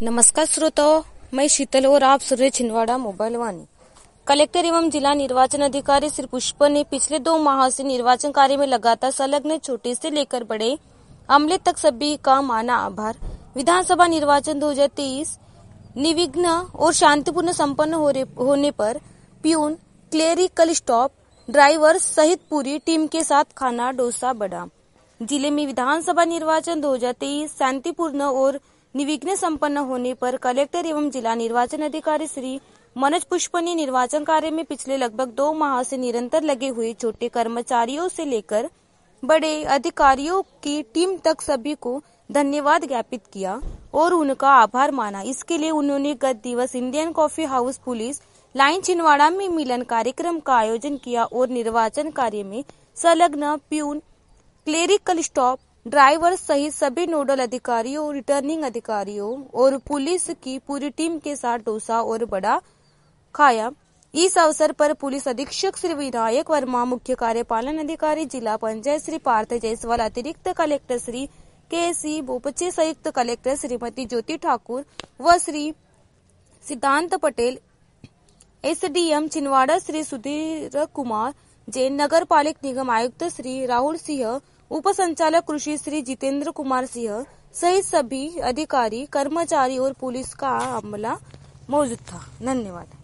नमस्कार श्रोताओं, मैं शीतल और आप सुन रहे छिंदवाड़ा मोबाइल वाणी। कलेक्टर एवं जिला निर्वाचन अधिकारी श्री पुष्प ने पिछले 2 माह से निर्वाचन कार्य में लगातार संलग्न छोटे से लेकर बड़े अमले तक सभी का माना आभार। विधानसभा निर्वाचन 2023 निर्विघ्न और शांतिपूर्ण संपन्न होने पर प्यून, क्लेरिकल स्टाफ, ड्राइवर सहित पूरी टीम के साथ खाना डोसा बढ़ा। जिले में विधानसभा निर्वाचन 2023 शांतिपूर्ण और निर्विघ्न संपन्न होने पर कलेक्टर एवं जिला निर्वाचन अधिकारी श्री मनोज पुष्प ने निर्वाचन कार्य में पिछले लगभग 2 माह से निरंतर लगे हुए छोटे कर्मचारियों से लेकर बड़े अधिकारियों की टीम तक सभी को धन्यवाद ज्ञापित किया और उनका आभार माना। इसके लिए उन्होंने गत दिवस Indian coffee house police line Chhindwara में मिलन कार्यक्रम का आयोजन किया और निर्वाचन कार्य में संलग्न प्यून, क्लेरिकल स्टाफ, ड्राइवर सहित सभी नोडल अधिकारियों, रिटर्निंग अधिकारियों और पुलिस की पूरी टीम के साथ डोसा और बड़ा खाया। इस अवसर पर पुलिस अधीक्षक श्री विनायक वर्मा, मुख्य कार्यपालन अधिकारी जिला पंचायत श्री पार्थ जायसवाल, अतिरिक्त कलेक्टर श्री के.सी. बोपचे, संयुक्त कलेक्टर श्रीमती ज्योति ठाकुर व श्री सिद्धांत पटेल, एसडीएम छिंदवाड़ा श्री सुधीर कुमार जैन, नगर पालिक निगम आयुक्त श्री राहुल सिंह, उप संचालक कृषि श्री जितेंद्र कुमार सिंह सहित सभी अधिकारी, कर्मचारी और पुलिस का अमला मौजूद था। धन्यवाद।